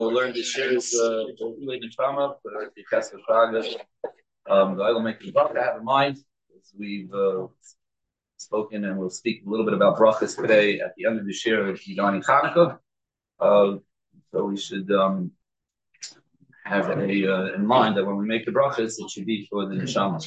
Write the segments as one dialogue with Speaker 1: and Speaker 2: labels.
Speaker 1: We'll learn the shares in trauma for the test of Praga. I will make the bracha have in mind as we've spoken, and we'll speak a little bit about brachas today at the end of the share regarding Hanukkah. So we should have in mind that when we make the brachas, it should be for the neshama.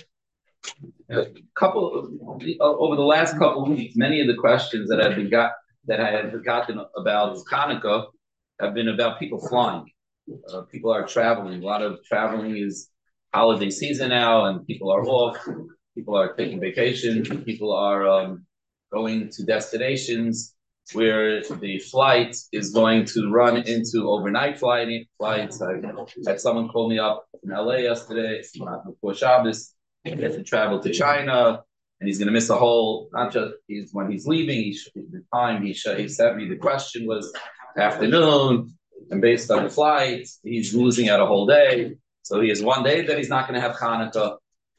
Speaker 1: Over the last couple of weeks, many of the questions that I had forgotten about Hanukkah have been about people flying. People are traveling. A lot of traveling is holiday season now, and people are off. People are taking vacation. People are going to destinations where the flight is going to run into overnight flights. I had someone call me up in LA yesterday, before Shabbos. He has to travel to China, and he's going to miss a whole. Not just when he's leaving. The time he sent me the question was afternoon, and based on the flight, he's losing out a whole day. So he has one day that he's not going to have Hanukkah.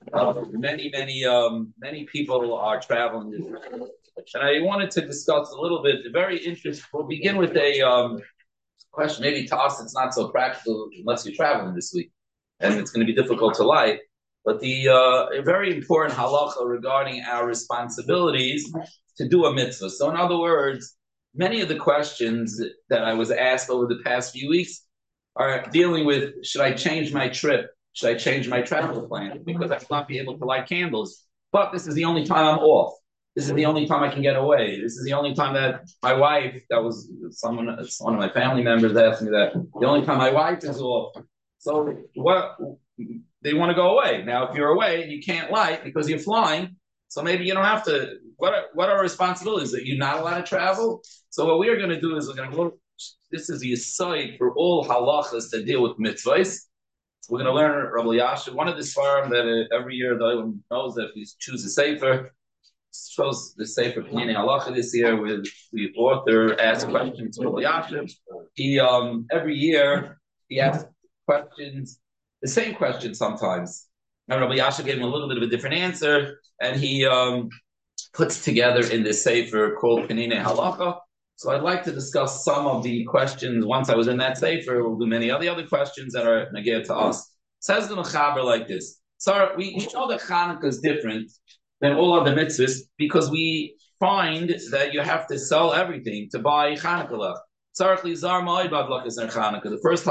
Speaker 1: Many people are traveling, and I wanted to discuss a little bit. Very interesting. We'll begin with a question. Maybe to us, it's not so practical unless you're traveling this week, and it's going to be difficult to lie. But a very important halacha regarding our responsibilities to do a mitzvah. So, in other words, many of the questions that I was asked over the past few weeks are dealing with: should I change my trip? Should I change my travel plan? Because I will not be able to light candles. But this is the only time I'm off. This is the only time I can get away. This is the only time that my wife, one of my family members asked me that, the only time my wife is off. So what? They want to go away. Now, if you're away and you can't light because you're flying, so maybe you don't have to. What are responsibilities? That you're not allowed to travel? So what we are going to do is we're going to look. This is the aside for all halachas that deal with mitzvahs. We're going to learn Rabbi Yasha. One of the svarim that every year the Olam knows that if you choose a sefer, chose the sefer Pinyin Halacha this year with the author asked questions to Rabbi Yasha. He every year he asks questions, the same question sometimes. And Rabbi Yasha gave him a little bit of a different answer, and he puts together in this sefer called Pinyin Halacha. So I'd like to discuss some of the questions. Once I was in that sefer, we'll do many other questions that are negir to us. Says the Mechaber like this. So we know that Hanukkah is different than all other mitzvahs because we find that you have to sell everything to buy Hanukkah. The first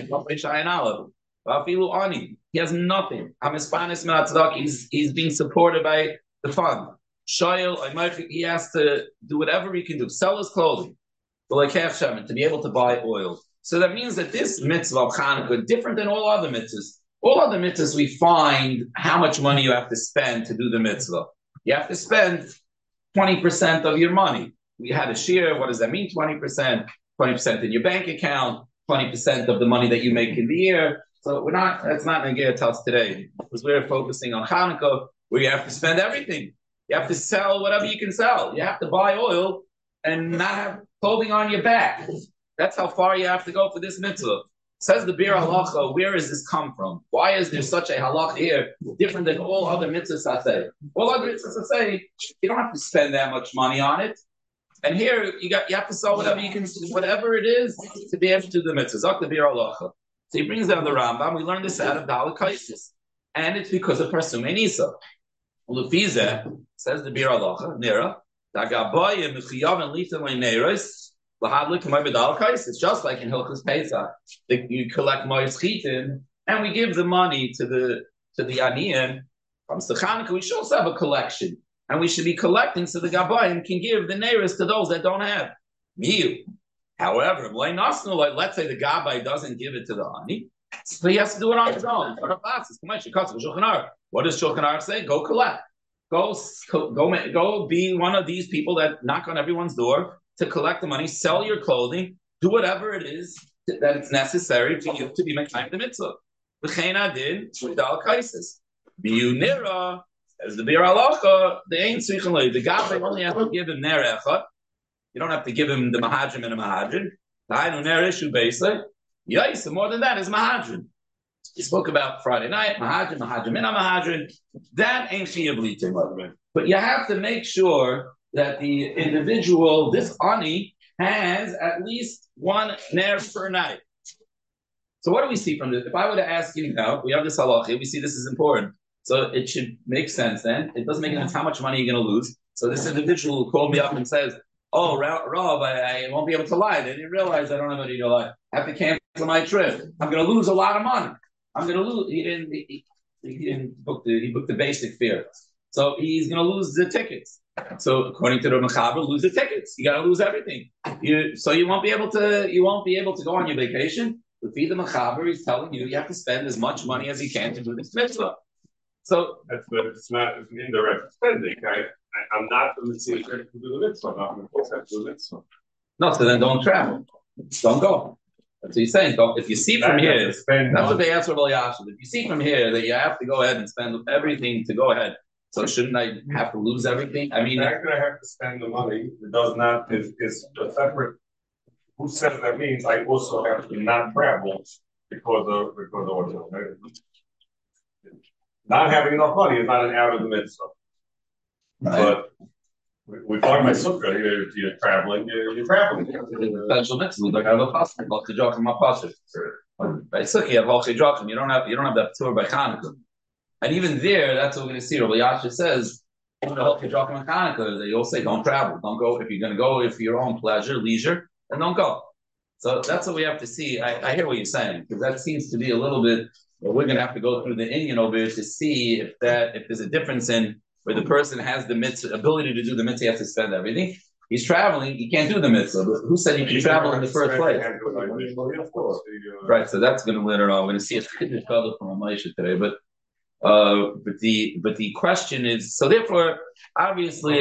Speaker 1: halacha, he has nothing. He's being supported by the fund. He has to do whatever he can do, sell his clothing, to be able to buy oil. So that means that this mitzvah of Hanukkah is different than all other mitzvahs. All other mitzvahs, we find how much money you have to spend to do the mitzvah. You have to spend 20% of your money. We had a share. What does that mean? 20%. 20% in your bank account. 20% of the money that you make in the year. So that's not going to get to us today because we're focusing on Hanukkah, where you have to spend everything. You have to sell whatever you can sell. You have to buy oil and not have clothing on your back. That's how far you have to go for this mitzvah. Says the Bir Halacha, where does this come from? Why is there such a halacha here, different than all other mitzvahs I say? All other mitzvahs I say, you don't have to spend that much money on it. And here, you have to sell whatever you can, whatever it is, to be able to do the mitzvah. Zok the Bir Halacha. So he brings down the Rambam. We learned this out of Dalakaisis. And it's because of Parsume Nisa. Lufize, says the Bir Halacha, Nira, Dagaboy and Mechiyav and Lita Leineris, it's just like in Hilchus Pesach. You collect Mois Chitin, and we give the money to the Aniyan. Comes to Chanukah, we should also have a collection. And we should be collecting so the Gabayim can give the Neiris to those that don't have. Miyu. However, let's say the Gabay doesn't give it to the Ani, so he has to do it on his own. What does Shulchan Aruch say? Go collect. Go be one of these people that knock on everyone's door to collect the money, sell your clothing, do whatever it is that it's necessary for you to be Mekayim the mitzvah. V'chein adin sh'dal kaisis. Miyu nira, as the Bir Halacha, they ain't tzrichen the Gabbai only have to give him ner echad. You don't have to give him the mahadrim and a mahadrim. Ha'inu ner ishu beisai. Yes, more than that is mahadrim. He spoke about Friday night, mahadrim and a mahadrim. That ain't chiyuv litim. But you have to make sure that the individual, this ani, has at least one ner per night. So what do we see from this? If I were to ask you now, we have this halacha, we see this is important. So it should make sense then. It doesn't make any sense how much money you're going to lose. So this individual who called me up and says, oh, Rob, I won't be able to lie. They didn't realize I don't have any to lie. I have to cancel my trip. I'm going to lose a lot of money. I'm going to lose. He booked the basic fare. So he's going to lose the tickets. So according to the Mechaber, lose the tickets. You got to lose everything. So you won't be able to go on your vacation. With the Mechaber, he's telling you have to spend as much money as you can to do this mitzvah. So
Speaker 2: it's not an indirect spending. I'm not going to see it to do the mitzvah. I'm going to do the mitzvah.
Speaker 1: No, so then don't travel. Don't go. That's what he's saying. Don't, if you see from here, that's what they asked for Yashin. If you see from here that you have to go ahead and spend everything to go ahead, so shouldn't I have to lose everything? I mean,
Speaker 2: I'm going to have to spend the money. It does not is a separate. Who says that means I also have to not travel because of what not having enough money is not an out of the mitzvah. Right. But we talk about sukkah. You're traveling. You're traveling.
Speaker 1: Special mitzvah. Like I have a pasuk. Halchei Drachim my pasuk. By sukkah you have Halchei Drachim. You don't have that tour by Hanukkah. And even there, that's what we're going to see. Rabbi Yasha says, even the Halchei Drachim and Hanukkah, they all say don't travel. Don't go if you're going to go if for your own pleasure, leisure, then don't go. So that's what we have to see. I hear what you're saying because that seems to be a little bit. Well, we're going to have to go through the Inyan over here to see if there's a difference in where the person has the mitzvah, ability to do the mitzvah, he has to spend everything. He's traveling, he can't do the mitzvah. But who said you can travel in the first place? Right, so that's going to later on. We're going to see a Kiddush fellow from Amaisha today. But the question is, so therefore, obviously,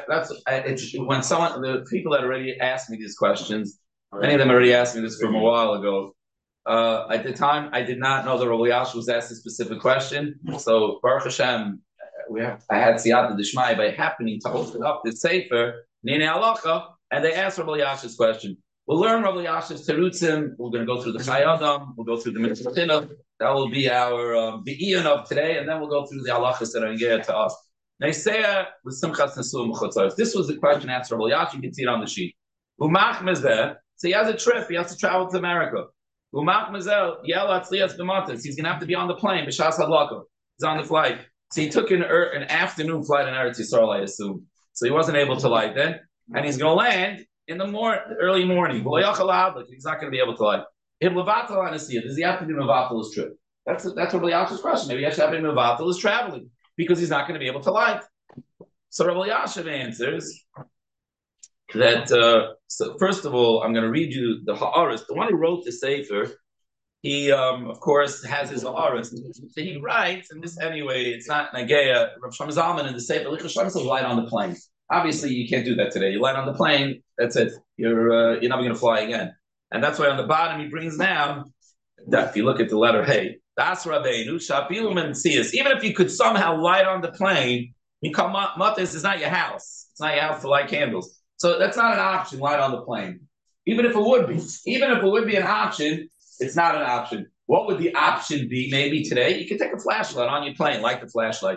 Speaker 1: when the people that already asked me these questions, many of them already asked me this from a while ago. At the time, I did not know that Rabbi Yasha was asked a specific question. So Baruch Hashem, I had Siyata D'Shmai by happening to open up this Sefer, Nene Halacha, and they asked Rabbi Yasha's question. We'll learn Rabbi Yasha's Terutzim. We're going to go through the Chai Adam. We'll go through the Mitzvah. That will be our Be'iyun of today, and then we'll go through the halachas that are in Geir to us. Neisea with Simchas Nesuim Chutzos. This was the question asked Rabbi Yasha. You can see it on the sheet. Umach Mezeh. So he has a trip. He has to travel to America. Umach Mezeh. Yelat Tzlias B'matas. He's going to have to be on the plane. B'shas Hadlaka. He's on the flight. So he took an afternoon flight in Eretz Yisrael, I assume. So he wasn't able to light then, and he's going to land in the early morning. He's not going to be able to light. Does he have to be Mevatel his trip? That's Rabbi Yasha's question. Maybe he has to have been Mevatel his traveling because he's not going to be able to light. So Rabbi Yasha answers that. So first of all, I'm going to read you the Ha'aris. The one who wrote the Sefer, he of course has his Ha'aris. So he writes, and this anyway, it's not Nageya. Rav Shlomo Zalman in the Sefer Lichas Shem says light on the plane. Obviously, you can't do that today. You light on the plane. That's it. You're never going to fly again. And that's why on the bottom he brings down that if you look at the letter Hey, Das Rabbeinu, Shapilum and Tzias. Even if you could somehow light on the plane, Matis is not your house. It's not your house to light candles. So that's not an option, light on the plane. Even if it would be an option, it's not an option. What would the option be? Maybe today you could take a flashlight on your plane, light the flashlight.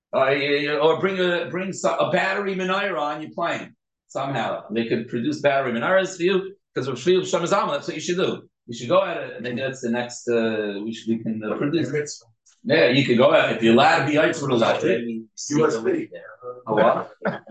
Speaker 1: Or bring a battery menorah on your plane. Somehow they could produce battery menorahs for you. Because of Shvil Shlomo Zalman, that's what you should do. You should go at it. Maybe that's the next. We can produce. Yeah, you could go at it if you're allowed to be out for the left. USB. What?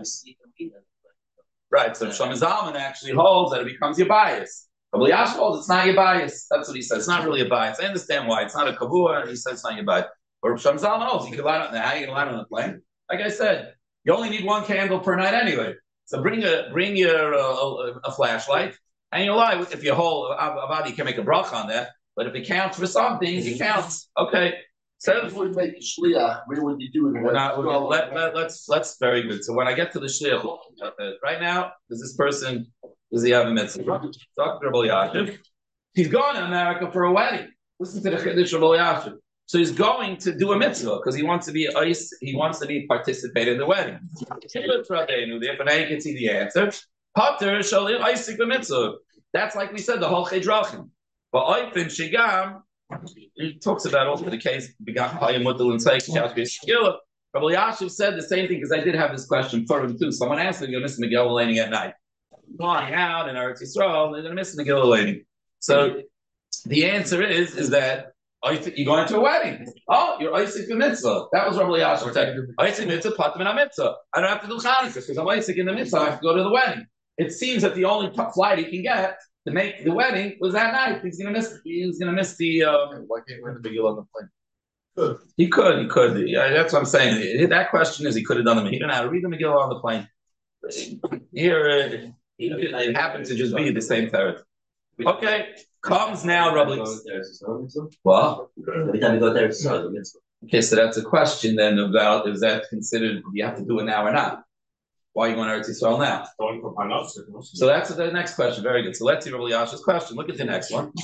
Speaker 1: Right. So Shlomo Zalman actually holds that it becomes your bias. Rabbi Yasha holds it's not your bias. That's what he says. It's not really a bias. I understand why. It's not a kavua, and he says it's not your bias. But Shlomo Zalman holds you can light on. How are you going to light on the plane? Like I said, you only need one candle per night anyway. So bring a flashlight. And you're live. If your whole body can make a bracha on that, but if it counts for something, it counts. Okay. So
Speaker 3: if we make a shliach, where would you do it?
Speaker 1: Let's very good. So when I get to the shliach, right now, does he have a mitzvah? Dr. Rabbi Yashiv. He's going to America for a wedding. Listen to the Chiddush of Rabbi Yashiv. So he's going to do a mitzvah because he wants to be participate in the wedding. Therefore, now you can see the answer. Pater shalir Isaac b'mitzvah. That's like we said, the whole Chedrachim. But Oifin Shigam, he talks about also the case, Begam Hayim Mutal and Seik, Rabbi Yashiv said the same thing, because I did have this question for him too. Someone asked me, you're going to miss Megillah laning at night. Flying out in Eretz Yisrael, they're going to miss Megillah laning. So The answer is that you're going to a wedding. Oh, you're Isaac the mitzvah. That was Rabbi Yasha saying. Isaac mitzvah, patim in a mitzvah. I don't have to do Chanukah because I'm Isaac in the mitzvah. I have to go to the wedding. It seems that the only flight he can get to make the wedding was that night. He's going to miss. He's going to miss the.
Speaker 3: Why can't we read the Megillah on the plane?
Speaker 1: He could. Yeah, that's what I'm saying. That question is he could have done them. He didn't know how to read the Megillah on the plane. Here, it happened to just be the same territory. Okay, comes now Rabbi. What?
Speaker 4: Every time you go there, it's
Speaker 1: Okay, so that's a question then about is that considered you have to do it now or not? Why are you going to Eretz Yisrael now? So that's the next question. Very good. So let's see Rabbi Yasha's question. Look at the next one.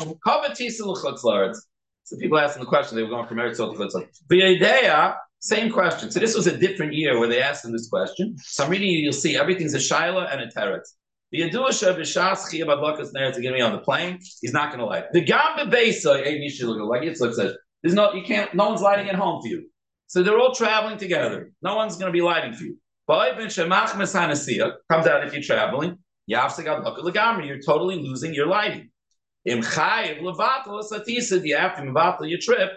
Speaker 1: So people asking the question, they were going from Eretz Yisrael to Chutz La'aretz. Same question. So this was a different year where they asked him this question. So I'm reading you, you'll see everything's a shaila and a teretz. The Yadusha b'shas chiyah badlakas neretz to get me on the plane. He's not going to lie. The gamba beisa, like Yitzchak says, there's no, you can't, no one's lighting at home for you. So they're all traveling together. No one's going to be lighting for you. Comes out if you're traveling. You're totally losing your lighting. You have to mevatel your trip.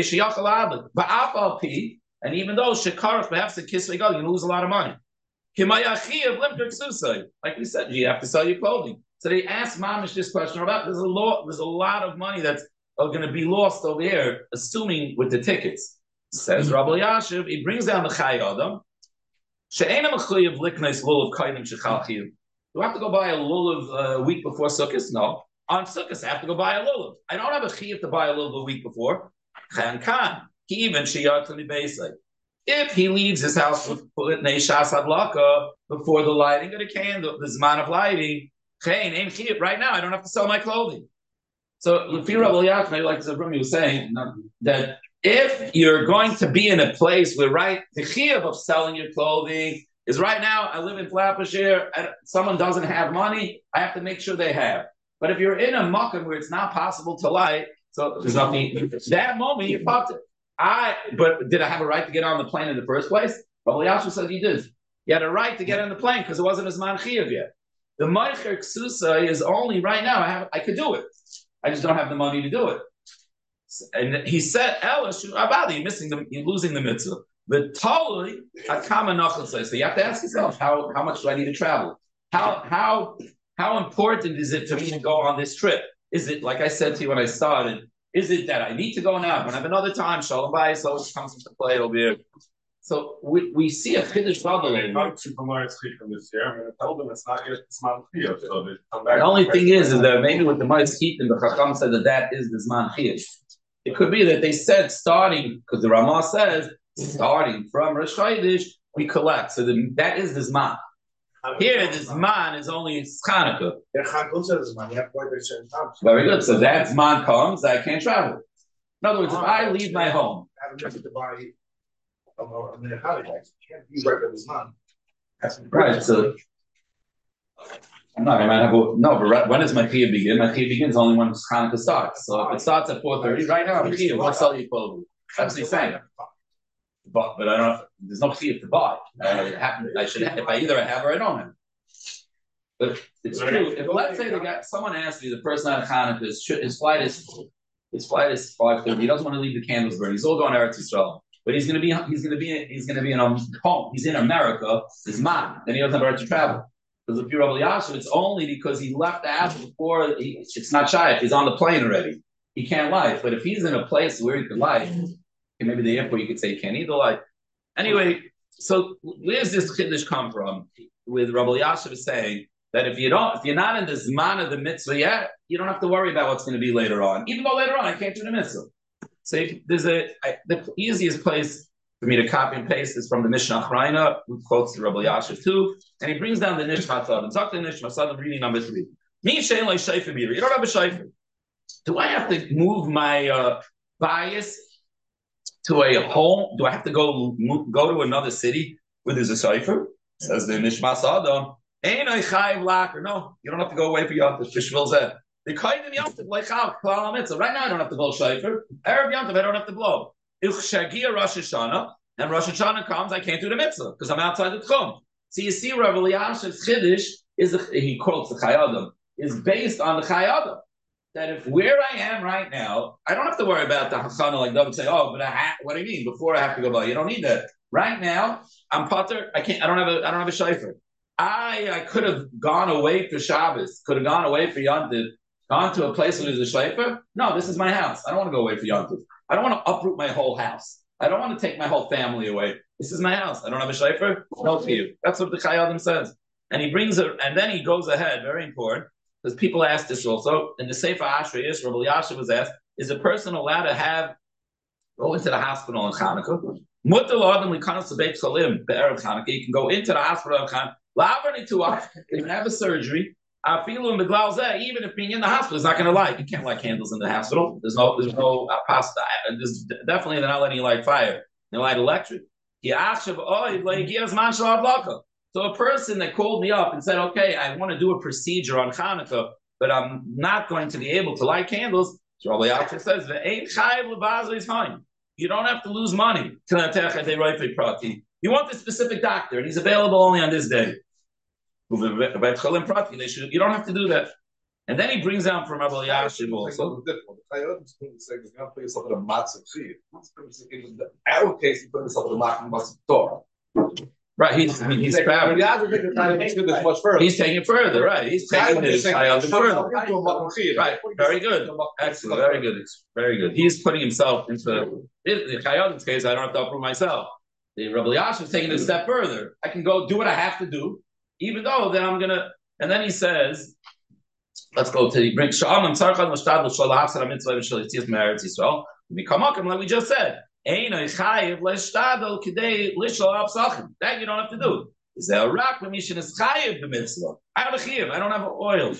Speaker 1: And even though shekarach perhaps the kiss you're going to lose a lot of money. Like we said, you have to sell your clothing. So they asked Mamish this question about there's a lot of money that's going to be lost over here, assuming with the tickets. Says Rabbi Yashiv, he brings down the Chai Adam. Do I have to go buy a lulav a week before Sukkot? No. On Sukkot, I have to go buy a lulav. I don't have a chiyuv to buy a lulav a week before. If he leaves his house with Neishas Hadlaka before the lighting of the candle, the Zman of lighting, right now I don't have to sell my clothing. So Lefi Rabbi Yachmei, like Zabrum was saying, that if you're going to be in a place where the chiyuv of selling your clothing is right now, I live in Flapashir, someone doesn't have money, I have to make sure they have. But if you're in a makom where it's not possible to light, so there's nothing, that moment you popped it. But did I have a right to get on the plane in the first place? Rabbi Yashu said he did. He had a right to get on the plane because it wasn't his man chiyuv yet. The Meicher Ksusa is only right now, I could do it. I just don't have the money to do it. And he said, you're losing the mitzvah. But totally, so you have to ask yourself, how much do I need to travel? How important is it for me to go on this trip? Is it, like I said to you when I started, is it that I need to go now? When I have another time, Shalom Bayis, so it comes into play over here. So we see a chiddush bubble. The only thing is that maybe with the Ma'is Chitim, the Chacham said that is the Zman Chiyuv. It could be that they said starting, because the Ramah says, starting from Rosh Chodesh, we collect. So that is the Zman. Here, the Zman is only Chanukah. Very good. So that Zman comes, I can't travel. In other words, if I leave my home. Right, so but when does my Chiyuv begin? My Chiyuv begins only when Hanukkah starts. So if it starts at 4:30, right now I'm Chiyuv. I'll sell you clothing. That's what he's saying. But I don't. There's no Chiyuv to buy. I should. If I either have or I don't have. But it's true. If let's say someone asks me the first night of Hanukkah, his flight is 5:30. He doesn't want to leave the candles burning. He's all going to Eretz Yisrael. But he's going to be in home. He's in America. His man. Then he doesn't have a right to travel. Because if you're Rabbi Yashu, it's only because he left the house before. It's not shy. He's on the plane already. He can't lie. But if he's in a place where he could lie, maybe the airport you could say he can't either lie. Anyway, so where's this chiddush come from? With Rabbi Yashu saying that if you're not in the zman of the mitzvah yet, you don't have to worry about what's going to be later on. Even though later on I can't do the mitzvah. So the easiest place for me to copy and paste is from the Mishnah Achrayna, who quotes the Rabbi Yashiv too, and he brings down the Nishmat Sadim. Talk to the Nishmat Sadim, reading number 3. Me shein like shayfer b'ira. You don't have a shayfer. Do I have to move my bias to a home? Do I have to go to another city where there's a shayfer? Says the Nishmat Sadim. Ein I chayiv laker. No, you don't have to go away for Yom Tov. Shmuel said. The Kaidim Yom Tov like how Klal Mitzvah. Right now I don't have to blow shayfer. Erev Yom Tov I don't have to blow. If Shagia Rosh Hashanah and Rosh Hashanah comes, I can't do the mitzvah because I'm outside the tchum. So you see, Rabbi Yashiv's chiddush he quotes the Chai Adam is based on the Chai Adam. that if where I am right now, I don't have to worry about the hachana like David say, oh, but what do you mean? Before I have to go by, you don't need that. Right now, I'm potter. I don't have a shayfer. I could have gone away for Shabbos, could have gone away for Yontif, gone to a place where there's a shayfer. No, this is my house. I don't want to go away for Yontif. I don't want to uproot my whole house. I don't want to take my whole family away. This is my house. I don't have a shayfer. No for you. That's what the Chayadim says. And he brings it, and then he goes ahead, very important, because people ask this also. In the Sefer Ashrei, Rabbi Yashiv was asked, is a person allowed to go into the hospital on Hanukkah? You can go into the hospital on Hanukkah. You can have a surgery. Even if being in the hospital is not going to light. You can't light candles in the hospital. There's no pasta. There's definitely they're not letting you light fire. They light electric. So a person that called me up and said, okay, I want to do a procedure on Hanukkah, but I'm not going to be able to light candles. So Rabbi Yaakov says, you don't have to lose money. You want the specific doctor, and he's available only on this day. You don't have to do that. And then he brings down from Rabbi Yashiv also. Right, he's taking it further, right? He's taking it further. Right, very good. Excellent, very good. He's putting himself into the Chayadim's case, I don't have to uproot myself. The Rabbi Yashiv is taking it a step further. I can go do what I have to do, even though then I'm gonna, and then he says, let's go to the bring Shalom Tzarchad Mashtad L'Shol Hafsad HaMitzvah V'Shol Yitzias Me'eretz Yisrael. We come up, like we just said. That you don't have to do. Is there a rock when Mishin is chayiv the mitzvah? I have a chayiv. I don't have oil.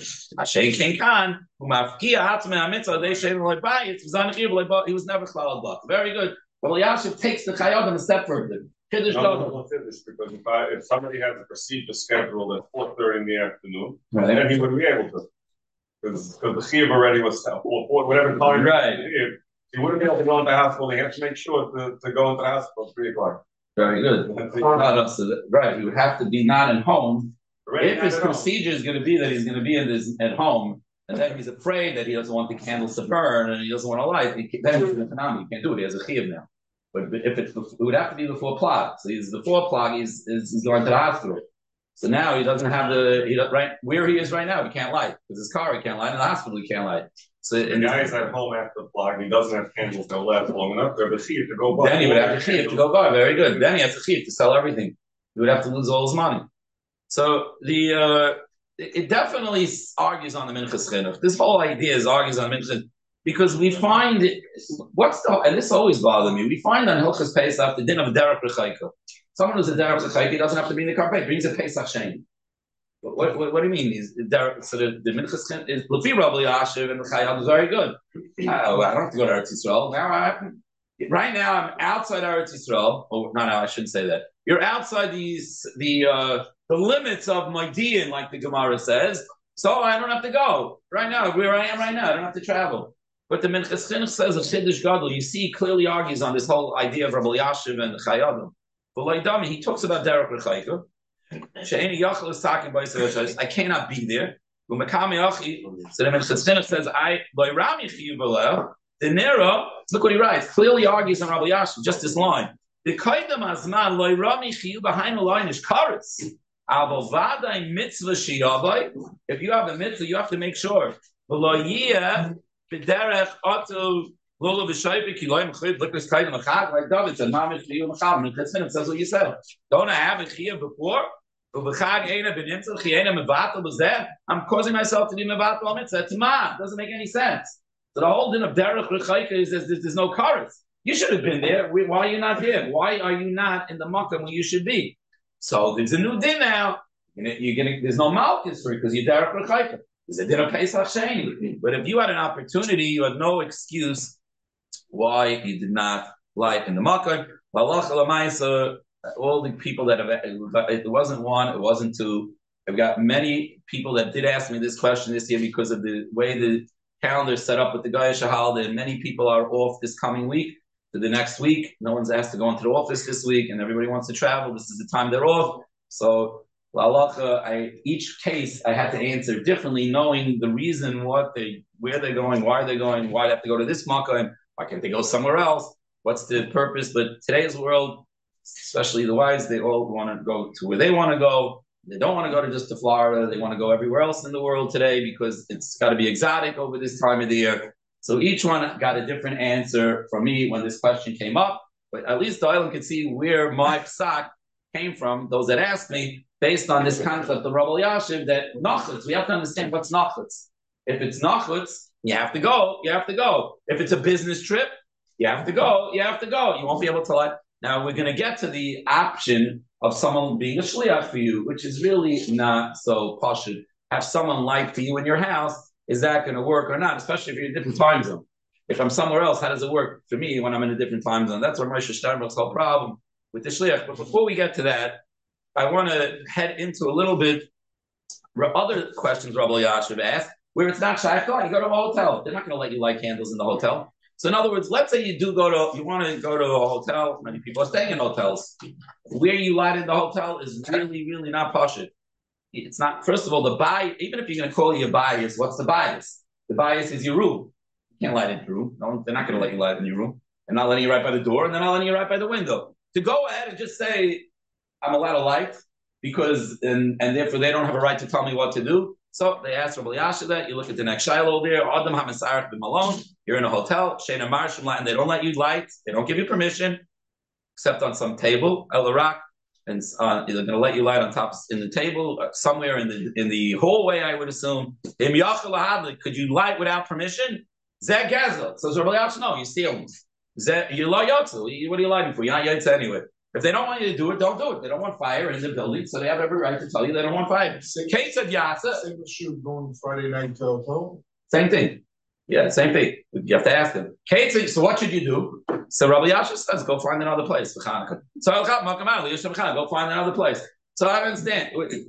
Speaker 1: He was never chalal block. Very good. Well, Yashiv takes the chayadim a step further.
Speaker 2: Because if somebody had the procedure scheduled at 4:30 in the afternoon, right, then he would be able to. Because the chayiv already was whatever time.
Speaker 1: Right.
Speaker 2: You wouldn't be able to go into the hospital. You have to make sure to go into the hospital at 3 o'clock.
Speaker 1: Very good. Right. You would have to be not at home. If his procedure is going to be that he's going to be at home, and then he's afraid that he doesn't want the candles to burn and he doesn't want to light, then he's in the phenomenon. He can't do it. He has a chiyuv now. But if it would have to be before plug. So he's before plug. He's going to the hospital. So now he doesn't have right where he is right now. He can't light because his car he can't light. In the hospital he can't light. So
Speaker 2: the guy is at home after the plug. He doesn't have candles that last long enough. They have a chiyuv to go by.
Speaker 1: Then he would have a chiyuv to go by. Very good. Then he has a chiyuv to sell everything. He would have to lose all his money. So it definitely argues on the minchas chinuch. This whole idea argues on minchas because we find and this always bothered me. We find on Hilchas Pesach the din of a derech rechaika. Someone who's a derech rechaika, he doesn't have to bring the carpet. He brings a Pesach sheni. What do you mean? So the minchas is Lefi Rabbi Yashiv and the Chayad is very good. I don't have to go to Eretz Yisrael. Right now I'm outside Eretz Yisrael. Oh, no, I shouldn't say that. You're outside the limits of my din, like the Gemara says. So I don't have to go. Right now, where I am right now, I don't have to travel. But the minchas chinuch says a chiddush gadol. You see, clearly argues on this whole idea of Rabbi Yashiv and the Chayadim. But like Dami, he talks about derech rechaika. I cannot be there. So the Minchas Chinuch says, the Nera, look what he writes, clearly argues on Rabbi Yashiv, just this line. The Kaidam Azman, Loi Rami Chiyu behind the line is Karetz. If you have a mitzvah, you have to make sure. Like David said, says what you said. Don't I have a chiyuv before? I'm causing myself to be mevatel mitzvah. Doesn't make any sense. So the whole din of derech rechaika is there's no karetz. You should have been there. Why are you not here? Why are you not in the makom where you should be? So there's a new din now. There's no malchus for it because you're derech rechaika. There's a din of Pesach sheni. But if you had an opportunity, you had no excuse why you did not light in the makom. All the people that have, it wasn't one, it wasn't two. I've got many people that did ask me this question this year because of the way the calendar is set up with the Goyish holiday. And many people are off this coming week to the next week. No one's asked to go into the office this week, and everybody wants to travel. This is the time they're off. So each case I had to answer differently, knowing the reason, where they're going, why they're going, why they have to go to this makkah, why can't they go somewhere else? What's the purpose? But today's world, especially the wives, they all want to go to where they want to go. They don't want to go to Florida. They want to go everywhere else in the world today because it's got to be exotic over this time of the year. So each one got a different answer from me when this question came up. But at least the island could see where my psak came from, those that asked me, based on this concept of Rabbi Yashiv, that nachutz, we have to understand what's nachutz. If it's nachutz, you have to go, you have to go. If it's a business trip, you have to go, you have to go. You won't be able to let. Now we're going to get to the option of someone being a shliach for you, which is really not so pashut. Have someone like for you in your house, is that going to work or not? Especially if you're in a different time zone. If I'm somewhere else, how does it work for me when I'm in a different time zone? That's where Moshe Sternberg's whole problem with the shliach. But before we get to that, I want to head into a little bit other questions Rabbi Yashiv asked, where it's not shaykh. You go to a hotel. They're not going to let you light candles in the hotel. So in other words, let's say you want to go to a hotel. Many people are staying in hotels. Where you light in the hotel is really, really not pashut. It's not, first of all, the bias, even if you're going to call your bias, what's the bias? The bias is your room. You can't light in your room. No, they're not going to let you light in your room. They're not letting you right by the door, and they're not letting you right by the window. To go ahead and just say, I'm allowed to light, because, and therefore they don't have a right to tell me what to do. So they asked Rabbi Yashiv that. You look at the next shiloh there. Adam HaMesarach b'malon. You're in a hotel. Sheina Marshim, and they don't let you light. They don't give you permission, except on some table, El Arak, and they're going to let you light on top in the table somewhere in the hallway. I would assume. Could you light without permission? Zeh Gezel. So Rabbi Yashiv, no, you're stealing. You're lo yotzu. What are you lighting for? You're not yotzu anyway. If they don't want you to do it, don't do it. They don't want fire in the building, so they have every right to tell you they don't want fire. Case of Yasa.
Speaker 3: Same issue going Friday night to home.
Speaker 1: Same thing. Yeah, same thing. You have to ask them. Case, so what should you do? So Rabbi Yashiv says, go find another place for Hanukkah. So go find another place. So I understand.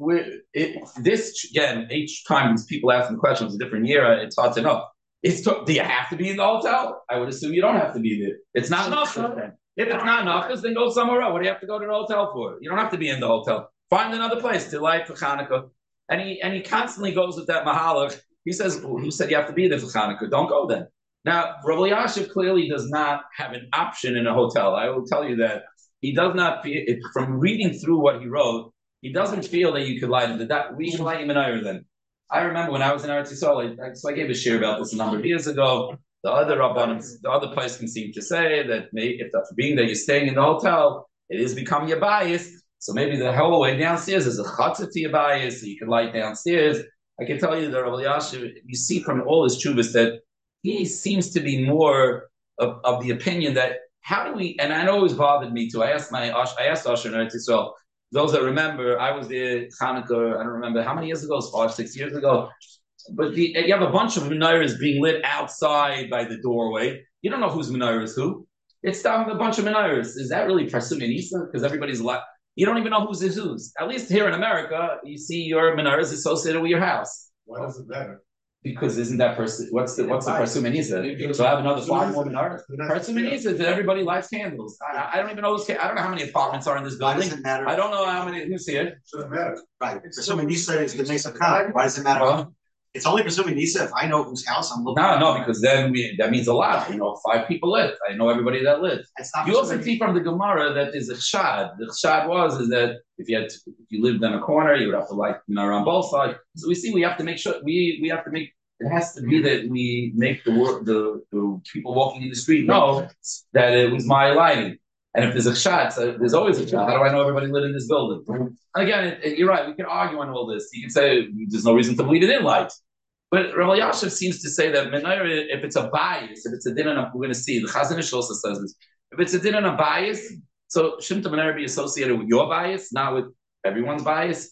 Speaker 1: This, again, each time these people ask them questions, a different year, it's hard to know. Do you have to be in the hotel? I would assume you don't have to be there. It's not enough. If it's not nachas, then go somewhere else. What do you have to go to the hotel for? You don't have to be in the hotel. Find another place to light for Hanukkah. And he constantly goes with that mahalach. He said you have to be there for Hanukkah. Don't go then. Now, Rabbi Yashiv clearly does not have an option in a hotel. I will tell you that he does not feel, from reading through what he wrote, he doesn't feel that you could light him. We can light him in Ira then. I remember when I was in Eretz Yisrael, so I gave a share about this a number of years ago. The other place can seem to say that if that's being that you're staying in the hotel, it is becoming your bias. So maybe the whole way downstairs is a chatzah to your bias, so you can light downstairs. I can tell you that Rabbi Yashiv, you see from all his chuvas that he seems to be more of the opinion that how do we, and I know it always bothered me too. I asked Asher in Eretz Yisrael, those that remember, I was there Hanukkah, I don't remember how many years ago, it was 5, 6 years ago. But you have a bunch of menorahs being lit outside by the doorway. You don't know whose menorah is who. It's down a bunch of menorahs. Is that really Prasum Nisa? Because everybody's like, you don't even know whose is whose. At least here in America, you see your menorahs associated with your house.
Speaker 3: Why does it matter?
Speaker 1: Because isn't that person? What's the Prasum Nisa? So I have another 5 more menorahs. Prasum Nisa is that everybody lights candles. I don't even know those. I don't know how many apartments are in this building.
Speaker 4: Why does it matter?
Speaker 1: I don't know how many. Who's here?
Speaker 3: Doesn't matter.
Speaker 4: Right. Prasum Nisa is the Mesa Khan. Why does it matter? It's only presuming Nisa if I know whose house I'm looking at.
Speaker 1: No, because then that means a lot. 5 people lit. I know everybody that lit. You also see from the Gemara that is a chshad. The chshad is that if you lived in a corner, you would have to light on both sides. So we have to make sure we have to make. It has to be that we make the people walking in the street know that it was my lighting. And if there's a shot, so there's always a shot. How do I know everybody lit in this building? And again, you're right. We can argue on all this. You can say there's no reason to leave it in light. But Rabbi Yashiv seems to say that menorah, if it's a bias, if it's a din and we're going to see, the Chazon Ish also says this. If it's a din and a bias, so shouldn't the menorah be associated with your bias, not with everyone's bias?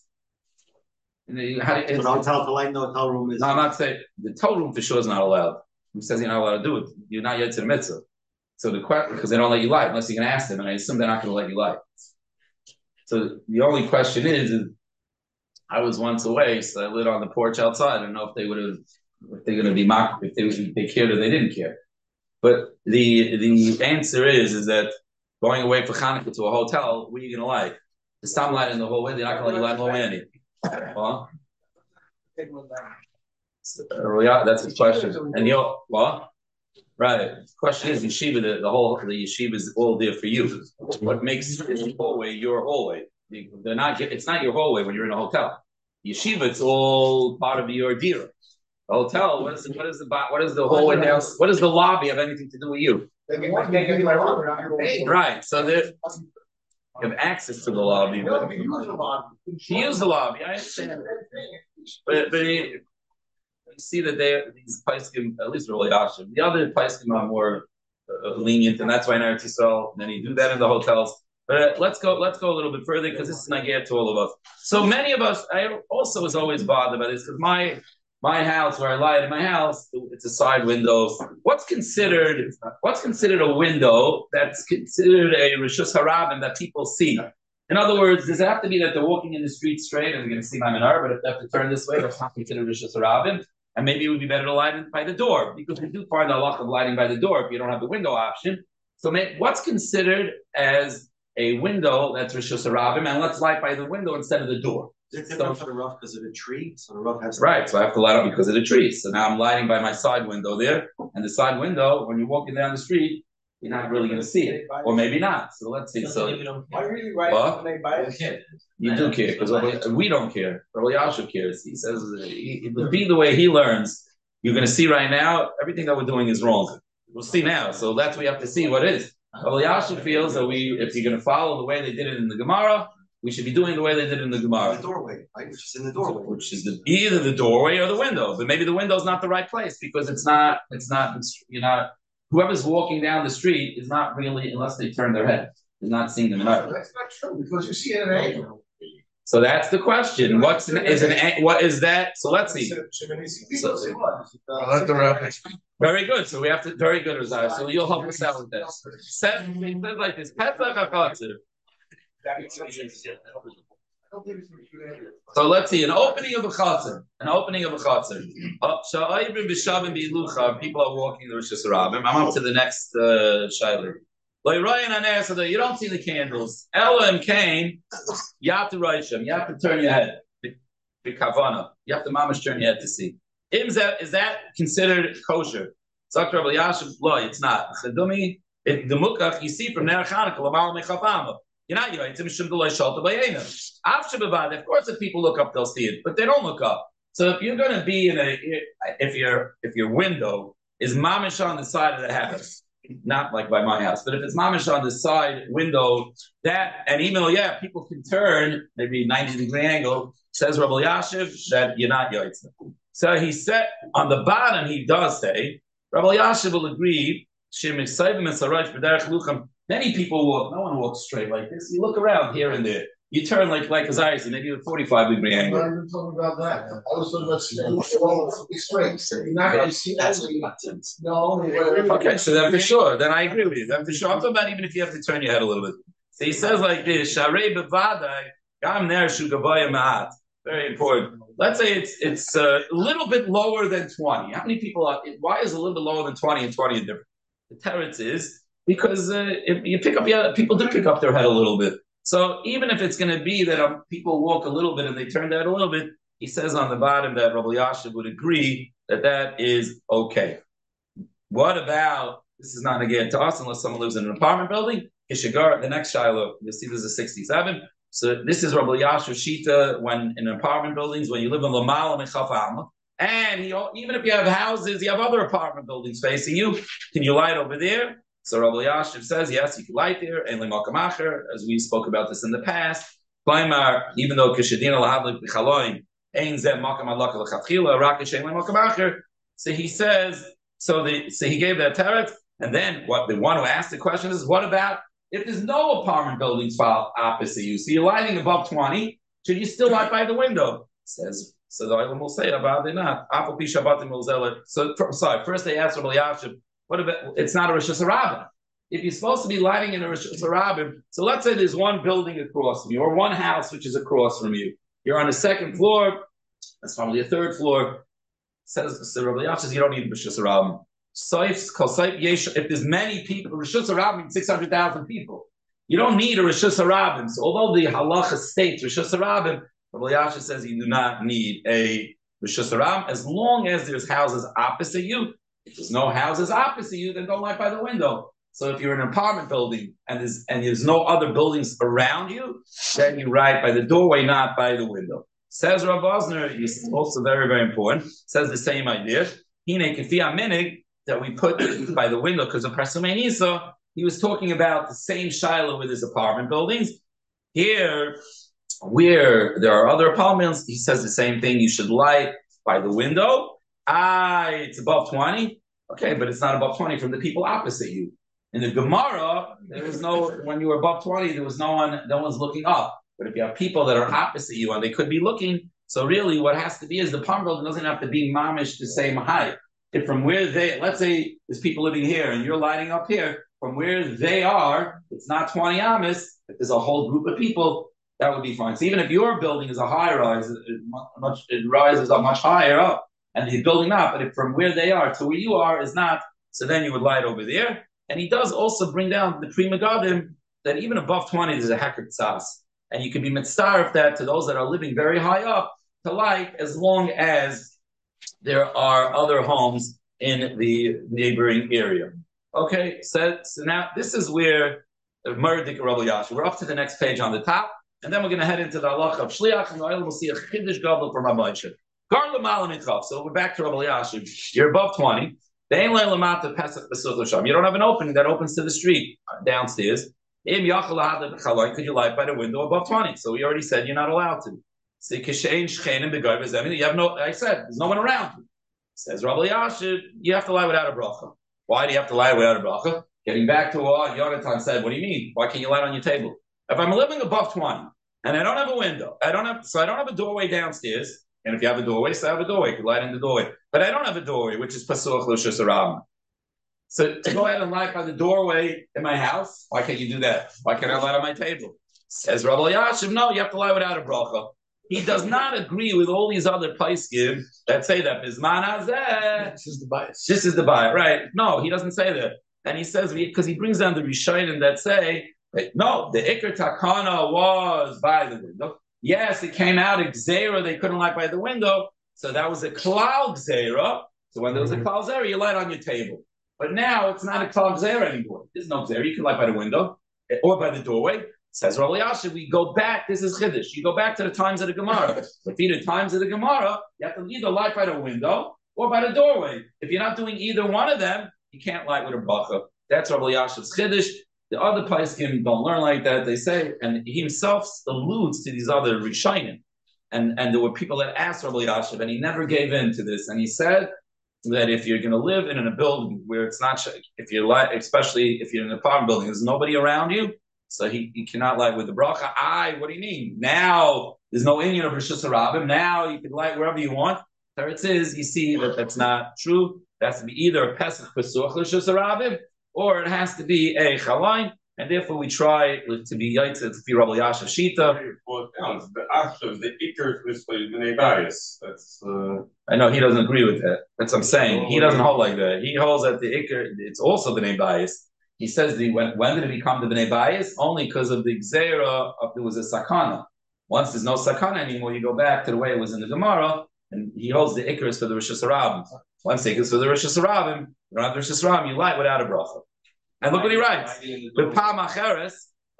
Speaker 4: But hotel to light in the hotel room is...
Speaker 1: No, I'm not saying, the hotel room for sure is not allowed. Who says you're not allowed to do it? You're not yet to the mitzvah. So the question, because they don't let you light, unless you can ask them, and I assume they're not going to let you light. So the only question is I was once away, so I lit on the porch outside. I don't know if they would have, if they're going to be mocked, if they cared or they didn't care. But the answer is that going away for Hanukkah to a hotel, what are you going to light? To stop lighting in the hallway, they're not going to let you light in the hallway any. Yeah, that's the question. And what? Right. The question is yeshiva. The yeshiva is all there for you. What makes the hallway your hallway? They're not. It's not your hallway when you're in a hotel. Yeshiva, it's all part of your dira. The hotel. What is the hallway now? What does the lobby have anything to do with you? Right. So you have access to the lobby. You use the lobby. I understand. But you see that these paiskim, at least really Hashem. The other paiskim are more lenient, and that's why in Eretz Yisrael, then you do that in the hotels. But let's go a little bit further because this is nagir to all of us. So many of us, I also was always bothered by this because my house, where I light in my house, it's a side window. What's considered a window that's considered a Rishus Harabim that people see? In other words, does it have to be that they're walking in the street straight and they're going to see my menorah, but if they have to turn this way, that's not considered Rishus Harabim? And maybe it would be better to light by the door, because we do find a lot of lighting by the door if you don't have the window option. So what's considered as a window that's Rishus Harabim, and let's light by the window instead of the door?
Speaker 4: Is it different for the roof because of the tree? So the roof has
Speaker 1: right. So I have to light up because of the tree. So now I'm lighting by my side window there, and the side window, when you're walking down the street, you're not really going to see it, or maybe not. So let's see. So
Speaker 3: I really right when they buy it.
Speaker 1: You do care because we don't care. Rabbi Yashiv cares. He says it'll be the way he learns. You're going to see right now everything that we're doing is wrong. We'll see now. So that's what we have to see what is. Rabbi Yashiv feels that if you're going to follow the way they did it in the Gemara, we should be doing the way they did in the Gemara.
Speaker 4: The doorway, right? Which is in the doorway.
Speaker 1: Which is either the doorway or the window. But maybe the window is not the right place because it's not. Whoever's walking down the street is not really, unless they turn their head, is not seeing the menorah.
Speaker 3: That's not true because you see it at an angle.
Speaker 1: So that's the question. What is that? So let's see. Very good. So we have to. Very good, Razar. So you'll help us out with this. Says like this. So let's see. An opening of a chatzar. People are walking the Rishus Harabim. I'm up to the next shayla. So you don't see the candles. Elohim came. You have to Raishim. You have to turn your head. B'kavana. You have to mamash turn your head to see. Is that considered kosher? Dr. Rabbi Yashiv, no, it's not. The mukach you see from Ner Chanukah l'mal mechapama. You're not yoitzim shum d'loy shalta b'yeinam. Av shebavad. Of course, if people look up, they'll see it, but they don't look up. So if you're going to be if your window is mamish on the side of the house. Not like by my house, but if it's mamish on the side window, people can turn maybe 90-degree angle. Says Rabbi Yashiv that you're not yotzim. So he said on the bottom, he does say Rabbi Yashiv will agree. Many people walk. No one walks straight like this. You look around here and there. You turn like a Zayas, maybe a 45-degree angle.
Speaker 3: I'm not even talking about that. I was talking about straight. You're not going to see that. No.
Speaker 1: Okay, so then for sure. Then I agree with you. Then for sure. I'm talking about even if you have to turn your head a little bit. So he says like this, Sharei bevadai, gam ner shugavaya ma'at. Very important. Let's say it's a little bit lower than 20. How many people are, why is it a little bit lower than 20 and 20 are different? The teretz is because if you people do pick up their head a little bit. So even if it's going to be that people walk a little bit and they turn their head a little bit, he says on the bottom that Rabbi Yashiv would agree that is okay. What about, this is not again to us unless someone lives in an apartment building, Kishigar, the next Shiloh, you'll see there's a 67. So this is Rabbi Yashiv Shita when in apartment buildings, when you live in Lamala and Chafam, and even if you have houses, you have other apartment buildings facing you, can you light over there? So Rabbi Yashiv says, yes, you can light there, and Limakamacher, as we spoke about this in the past. Klaimar, even though Kishadina Lahadlik B'chaloim, Ein Zeh Makam Alak L'Chatchila, Rakish Ein Limakamacher. So he says, so he gave that teretz, and then what the one who asked the question is, what about if there's no apartment buildings opposite you? So you're lighting above 20, should you still light by the window? Says, so the Olam will say about it not. So sorry, first they asked Rabbi Yashiv, what about, it's not a Rishus Harabim. If you're supposed to be lighting in a Rishus Harabim, so let's say there's one building across from you, or one house which is across from you. You're on the second floor, that's probably a third floor. Says Rabbi Yashiv says you don't need Rishus Harabim. If there's many people, Rishus Harabim means 600,000 people. You don't need a Rishus Harabim. So although the halacha states Rishus Harabim, Rabbi Yasha says you do not need a Rishus Harabim as long as there's houses opposite you. If there's no houses opposite you, then don't light by the window. So if you're in an apartment building and there's no other buildings around you, then you light by the doorway, not by the window. Says Rav Osner, is also very, very important, says the same idea. Hine kefia minig, that we put by the window because of Presumei Nisa, he was talking about the same Shiloh with his apartment buildings. Here, where there are other apartments, he says the same thing. You should light by the window. It's above 20. Okay, but it's not above 20 from the people opposite you. In the Gemara, there was no, when you were above 20, there was no one's looking up. But if you have people that are opposite you and they could be looking, so really what has to be is the apartment building doesn't have to be mamish the same height. If from where let's say there's people living here and you're lighting up here, from where they are, it's not 20 amas. If there's a whole group of people, that would be fine. So even if your building is a high rise, it rises up much higher up, and the building up, but if from where they are to where you are is not, so then you would light over there. And he does also bring down the Pri Megadim that even above 20 there's a heker tzas, and you can be mitzaref that to those that are living very high up to light as long as there are other homes in the neighboring area. Okay, so now this is where Murdik Rabbi Yasha. We're up to the next page on the top, and then we're going to head into the halacha of Shliach, and we'll see a chiddush gadol from Rabbi Yasha. So we're back to Rabbi Yasha. You're above 20. You don't have an opening that opens to the street downstairs. Could you light by the window above 20? So we already said you're not allowed to. You have no. I said there's no one around you. Says Rabbi Yasha, you have to lie without a bracha. Why do you have to lie without a bracha? Getting back to what Yonatan said, what do you mean? Why can't you light on your table? If I'm living above 20 and I don't have a window, I don't have a doorway downstairs. And if you have a doorway, so I have a doorway. You can light in the doorway. But I don't have a doorway, which is Pasuach L'Shus Harabim. So to go ahead and light by the doorway in my house, why can't you do that? Why can't I light on my table? Says Rabbi Yashiv, no, you have to lie without a bracha. He does not agree with all these other paiskim that say that Bizman Hazeh.
Speaker 3: This is the bias.
Speaker 1: This is the bias, right? No, he doesn't say that. And he says, because he brings down the Rishonim that say, no, the Iker Takana was by the window. Yes, it came out Gzeira, they couldn't light by the window. So that was a Klal Gzeira. So when there was a Klal Gzeira, you light on your table. But now it's not a Klal Gzeira anymore. There's no Gzeira. You can light by the window or by the doorway. Says Rabbi Yasha, we go back, this is Chiddush. You go back to the times of the Gemara. If you the times of the Gemara, you have to either light by the window or by the doorway. If you're not doing either one of them, you can't light with a bracha. That's Rabbi Yasha's Chiddush. The other Paiskim don't learn like that, they say, and he himself alludes to these other Rishonim. And there were people that asked Rabbi Yashav, and he never gave in to this. And he said that if you're going to live in a building where it's not, especially if you're in an apartment building, there's nobody around you, so he cannot light with the bracha. What do you mean? Now there's no Inyan of Rishus Harabim. Now you can light wherever you want. Teretz is, you see that that's not true. It has to be either a Pesach Pesuach Rishus Harabim, or it has to be a Chalain, and therefore we try to be Yaitz, to be Rabbi Yashav Shita.
Speaker 2: The Ashav, the Iker is the bias. That's.
Speaker 1: I know he doesn't agree with that. That's what I'm saying. He doesn't hold like that. He holds that the Iker, it's also the bias. He says when did it become the Bnei Bayis? Only because of the Gzeira of there was a Sakana. Once there's no Sakana anymore, you go back to the way it was in the Gemara, and he holds the Iker is for the Rishus Harabim. Once the Iker is for the Rishus Harabim, you don't have the Rishus Harabim, you light without a bracha. And look what he writes. With Pam Acheres,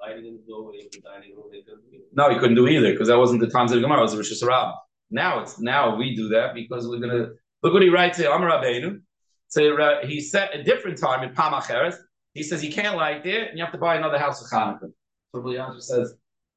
Speaker 1: no, he couldn't do either, because that wasn't the times of the Gemara, it was the Rishus Harabim. Now we do that because we're gonna look what he writes here. Amar Rabbeinu. So he set a different time in Pam Acheres. He says you can't light there, and you have to buy another house for Chanukah. So Rabbi Yashav says,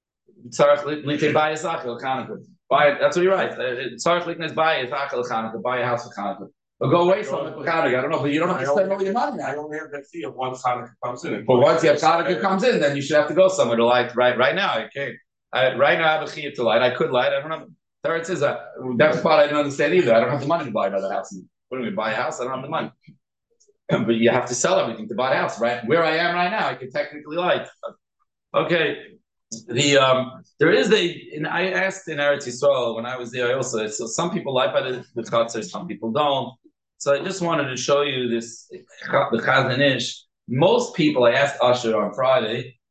Speaker 1: that's what he writes. Buy a house for Chanukah. But go away from it for Chanukah. I don't know, but you don't have to spend all your money now.
Speaker 2: I only have that fee of once Chanukah comes in.
Speaker 1: But once you have Chanukah comes in, then you should have to go somewhere to light. Right now, I can't. Right now, I have a chiyuv to light. I could light. I don't have. Third says that's the part I didn't understand either. I don't have the money to buy another house. What do we buy a house? I don't have the money. But you have to sell everything to buy a house, right? Where I am right now, I can technically light. Okay. There is I asked in Eretz Yisrael when I was there. So some people light by the chutzner, some people don't. So I just wanted to show you this, the Chazon Ish. Most people, I asked Usher on Friday,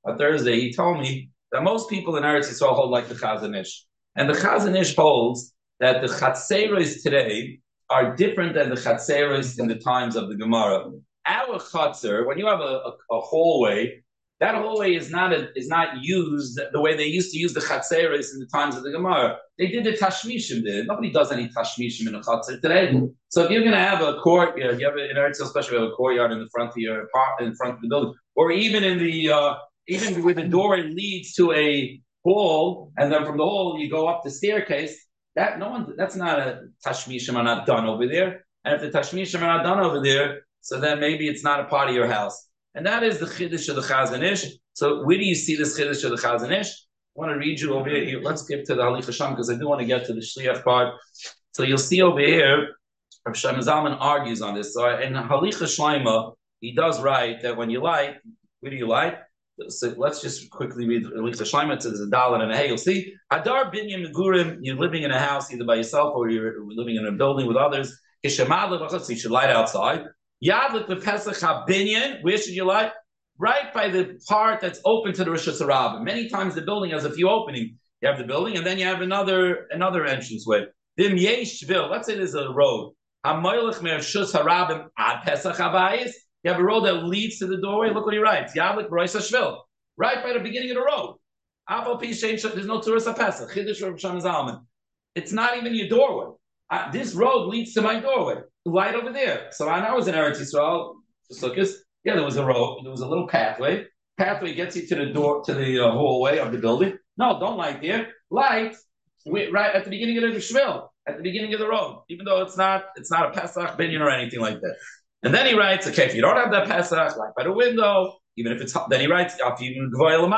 Speaker 1: on Thursday, he told me that most people in Eretz Yisrael hold like the Chazon Ish. And the Chazon Ish holds that the Chatzeros today are different than the Chatzeros in the times of the Gemara. Our Chatzer, when you have a hallway, that hallway is not used the way they used to use the Chatzeros in the times of the Gemara. They did the Tashmishim there. Nobody does any Tashmishim in a Chatzer today. So if you're going to have a courtyard, you have in Eretz Yisrael, especially have a courtyard in the front of your apartment, in front of the building, or even in the even where the door leads to a hall, and then from the hall you go up the staircase. That's not a Tashmishim are not done over there. And if the Tashmishim are not done over there, so then maybe it's not a part of your house. And that is the Chiddush of the Chazon Ish. So where do you see this Chiddush of the Chazon Ish? I want to read you over here. Let's skip to the Halicha Sham because I do want to get to the Shliach part. So you'll see over here, Rav Shlomo Zalman argues on this. So in Halicha Shleima, he does write that when you light, where do you light? So let's just quickly read Halicha Shleima. It says a dollar and a hay. You'll see Hadar Binyan Megurim. You're living in a house either by yourself or you're living in a building with others. So you should light outside. Yadlik b'Pesach HaBinyan. Where should you light? Right by the part that's open to the Rosh Hashanah. Many times the building has a few openings. You have the building, and then you have another entranceway. Dim Yeshvil. Let's say there's a road. Hamoylech me'Rosh Harabim ad Pesach Habayis. You have a road that leads to the doorway. Look what he writes. Yadlik b'Rosh Hashvil. Right by the beginning of the road. There's no Turas HaPesach. Chiddush Rav Shlomo Zalman. It's not even your doorway. This road leads to my doorway. Light over there. So when I was in Eretz Yisrael, there was a road. There was a little pathway. Pathway gets you to the door, to the hallway of the building. No, don't light there. Light right at the beginning of the shvil, at the beginning of the road. Even though it's not a Pesach binyan or anything like that. And then he writes, okay, if you don't have that Pesach, light by the window. Even if it's then he writes, even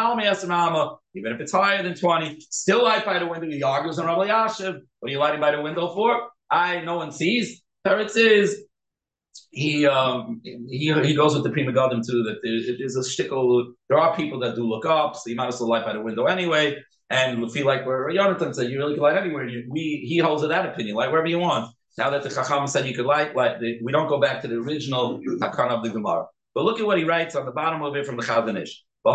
Speaker 1: if it's higher than 20, still light by the window. He argues on Rabbi Yashiv. What are you lighting by the window for? No one sees. Teretz is he goes with the Prima Gadim too, that there's a shtickle. There are people that do look up, so you might as well light by the window anyway. And we feel like where Jonathan said you really can light anywhere. He holds to that opinion, light wherever you want. Now that the Chacham said you could light, we don't go back to the original Takana of the Gemara. But look at what he writes on the bottom of it from the Chazon Ish. In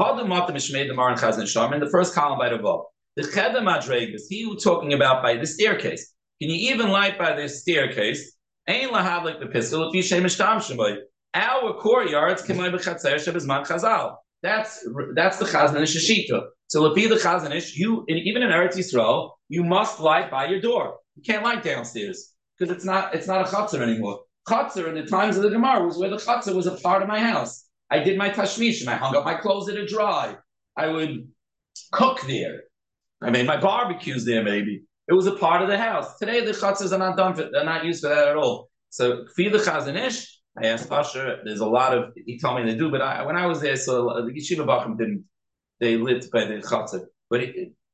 Speaker 1: the first column by the Vav. The Chedem Madregas, he who's talking about by the staircase. Can you even light by the staircase? Ain't lahav like the pistol if you shemish tamshimoy. Our courtyards can be b'chatzer shebizman chazal. That's the Chazon Ish shita. So if you the Chazon Ish, even in Eretz Yisrael, you must light by your door. You can't light downstairs because it's not a chatzar anymore. Chatzar in the times of the Gemara was where the chatzar was a part of my house. I did my tashmishim. I hung up my clothes to dry. I would cook there. I made my barbecues there. Maybe it was a part of the house. Today the chatzars are not done for. They're not used for that at all. So for the Chazon Ish, I asked Pasha. There's a lot of. He told me they do, but when I was there, so the Yeshiva Bachim didn't. They lit by the chatzar, Rav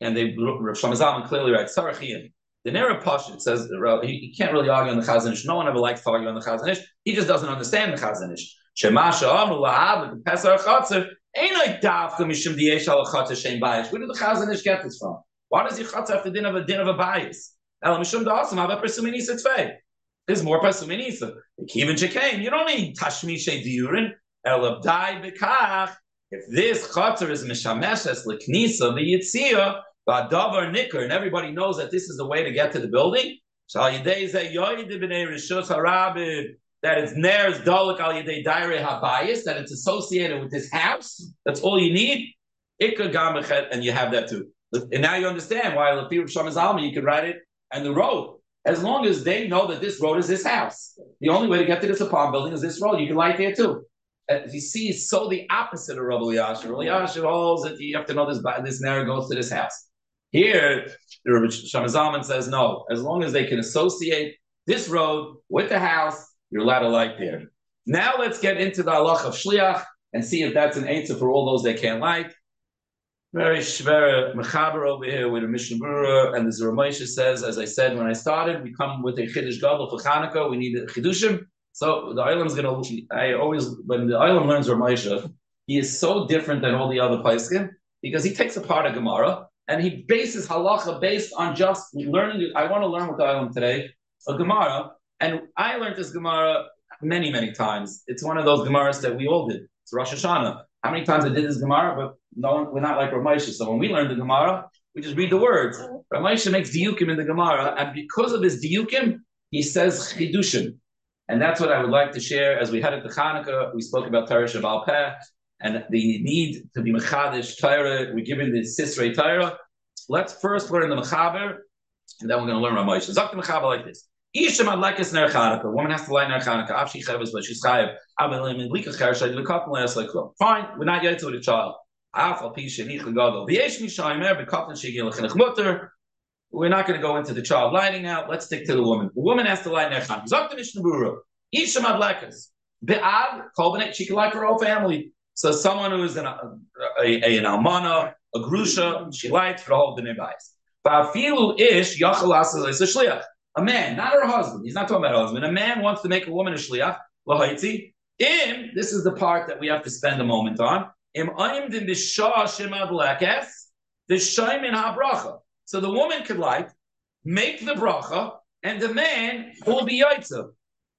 Speaker 1: Shlomo Zalman clearly writes Sarachiyim. The Nera Pasha says he can't really argue on the Chazon Ish. No one ever likes to argue on the Chazon Ish. He just doesn't understand the Chazon Ish. Shemasha Amru Lahav the Pesach Chatzar ain't like Dafka Mishum Diesh Al Chatzar Shem Bayis. Where did the Chazon Ish get this from? Why does your Chatzar have to din of a bias? El Mishum Da'asam Have a Persuminisa Tzvei. There's more Persuminisa. Kivin Shekain. You don't need Tashmishe Diurin. El Abdai Bekach. If this Chatzar is Mishameshes Leknisa V'Yitzia V'Adavar Nikar, and everybody knows that this is the way to get to the building. Shal Yidei Zeh Yoyid B'nei Rishus Harabib. That it's Ner's Dolak Al Yidei Dairei Habayis, that it's associated with this house. That's all you need. Ikka Gamachet, and you have that too. And now you understand why Lafi Rav Shlomo Zalman you can write it and the road. As long as they know that this road is this house. The only way to get to this apartment building is this road. You can light there too. You see, it's so the opposite of Rabbi Yashiv. Rabbi Yashiv holds that you have to know this Ner goes to this house. Here, Rabbi Shlomo Zalman says no. As long as they can associate this road with the house, you're allowed to light there. Now let's get into the halach of shliach and see if that's an answer for all those that can't light. Very shver mechaber over here with a Mishnah Berurah, and the Zera Moshe says, as I said when I started, we come with a chiddush gadol for Chanukah. We need a chidushim. So the Olam is going to. When the Olam learns Zera Moshe, he is so different than all the other poskim because he takes apart a Gemara and he bases halacha based on just learning. I want to learn with the Olam today a Gemara. And I learned this Gemara many, many times. It's one of those Gemaras that we all did. It's Rosh Hashanah. How many times I did this Gemara, but no, we're not like Rav Moshe. So when we learn the Gemara, we just read the words. Rav Moshe makes diukim in the Gemara, and because of his diukim, he says chidushim. And that's what I would like to share. As we head into Hanukkah, we spoke about Torah Shabbat Peh, and the need to be mechadish Torah. We're given the Sisrei Torah. Let's first learn the Mechaber, and then we're going to learn Rav Moshe. Zok the Mechaber like this. Isha madlekes ner Chanukah. Woman has to light ner Chanukah. Afshi chaves, but she's chayev. Abelim lika chershay lekapel le'as leklum. Fine, we're not yet with a child. Afal pisha nich legadol. V'yesh mishaymer bekapel shigil lechenech mutter. We're not going to go into the child lighting out. Let's stick to the woman. The woman has to light ner Chanukah. Zok the Mishnah Berurah. Isha madlekes. Be'ad kolbenek. She can light for her whole family. So someone who is an almana, a grusha, she lights for the whole bnei bayis. Va'afilu ish yachal asal is a shliach. A man, not her husband. He's not talking about her husband. A man wants to make a woman a shliach. Lahaitzi. This is the part that we have to spend a moment on. So the woman could make the bracha, and the man will be yaitza.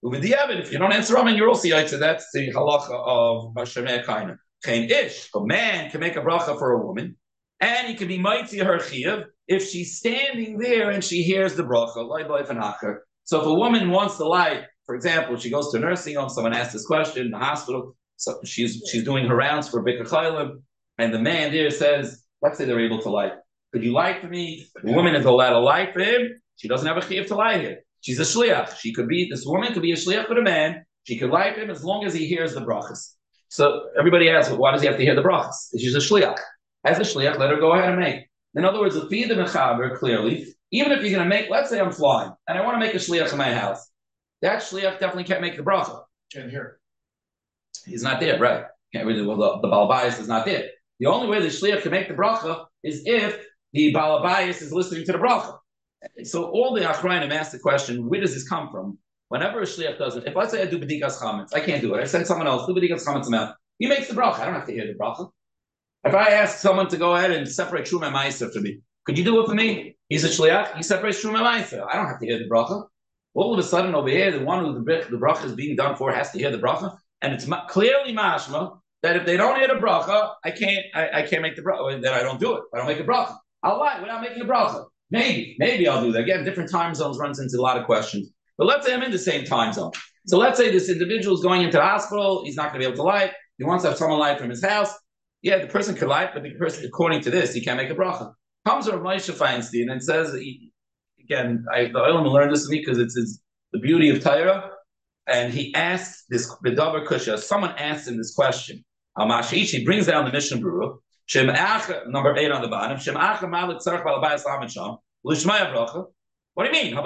Speaker 1: If you don't answer Raman, you're also yaitza. That's the halacha of Hashem Kaina. Ish. A man can make a bracha for a woman, and he can be mighty her chiyuv if she's standing there and she hears the bracha. So if a woman wants to light, for example, she goes to a nursing home, someone asked this question in the hospital, so she's doing her rounds for Bikkur Chaylim, and the man there says, let's say they're able to light. Could you light for me? The woman is allowed to light for him. She doesn't have a chiyuv to light here. She's a shliach. This woman could be a shliach for the man. She could light for him as long as he hears the brachas. So everybody asks, well, why does he have to hear the brachas? She's a shliach. As a shliach, let her go ahead and make. In other words, the feed the mechaber clearly, even if you're going to make, let's say I'm flying, and I want to make a shliach in my house, that shliach definitely can't make the bracha.
Speaker 3: Can't hear.
Speaker 1: He's not there, right? Can't really, well, the balbayis is not there. The only way the shliach can make the bracha is if the balbayis is listening to the bracha. So all the achrayim ask the question, where does this come from? Whenever a shliach does it, if let's say I do b'dikas chametz, I can't do it. I send someone else, do b'dikas chametz amount. He makes the bracha. I don't have to hear the bracha. If I ask someone to go ahead and separate Truma and Ma'aser for me, could you do it for me? He's a shliach. He separates Truma and Ma'aser. I don't have to hear the bracha. All of a sudden over here, the one who the bracha is being done for has to hear the bracha, and it's clearly mashma that if they don't hear the bracha, I can't make the bracha. Then I don't do it. I don't make a bracha. I'll lie without making a bracha. Maybe I'll do that. Again, different time zones runs into a lot of questions. But let's say I'm in the same time zone. So let's say this individual is going into the hospital. He's not going to be able to light. He wants to have someone light from his house. Yeah, the person could light, but the person, according to this, he can't make a bracha. Comes Rav Moshe Feinstein and says, the Olam learned this to me because it's the beauty of Torah. And he asks this B'davar Kusha. Someone asks him this question. He brings down the Mishnah Berurah. Number 8 on the bottom. What do you mean?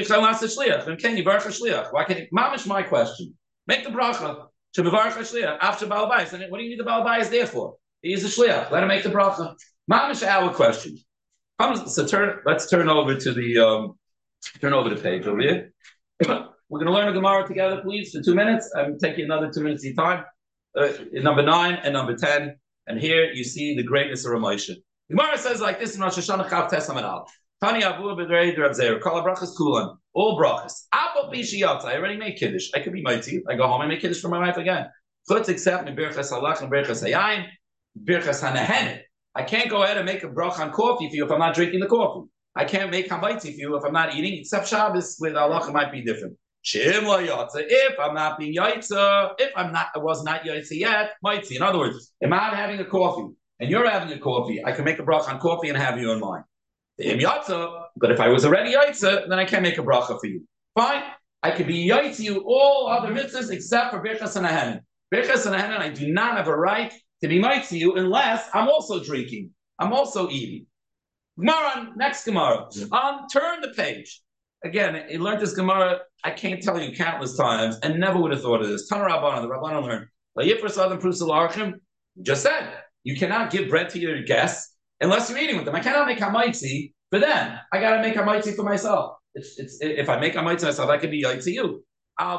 Speaker 1: Why can't you? Mamish, my question. Make the bracha. After Baal Bayis. What do you need the Baal Bayis there for? He's a shliach. Let him make the bracha. Mamish, our question. Let's turn over to the page over here. We're going to learn a Gemara together, please, for 2 minutes. I'm taking another 2 minutes of your time. Number 9 and number 10. And here you see the greatness of Rav Moshe. Gemara says like this in Rosh Hashanah Chav Tes Amud Aleph. Tani Avu B'Rei Rav Zeir. Kol brachas kulan. All brachas. Apol Bishiyatz. I already made kiddush. I could be mighty. I go home and make kiddush for my wife again. Chutz except me birchas halach and birchas hayayin, birchas hanahenet. I can't go ahead and make a bracha on coffee for you if I'm not drinking the coffee. I can't make hamaitzi for you if I'm not eating. Except Shabbos with halacha might be different. If I'm not being yaitza, I was not yaitza yet, mighty. In other words, if I'm having a coffee and you're having a coffee, I can make a bracha on coffee and have you in mine. But if I was already yaitza, then I can't make a bracha for you. Fine, I could be yaitza you all other mitzvahs except for birchas hanahenin. Birchas hanahenin, I do not have a right to be yaitza you unless I'm also drinking, I'm also eating. Gemara, next Gemara. Turn the page. Again, he learned this Gemara, I can't tell you countless times, and never would have thought of this. Tana Rabbanan, the Rabbanan learned. Just said, you cannot give bread to your guests unless you're eating with them. I cannot make hamaitzi for them. I got to make hamaitzi for myself. If I make hamaitzi myself, I can be yaitzi you. I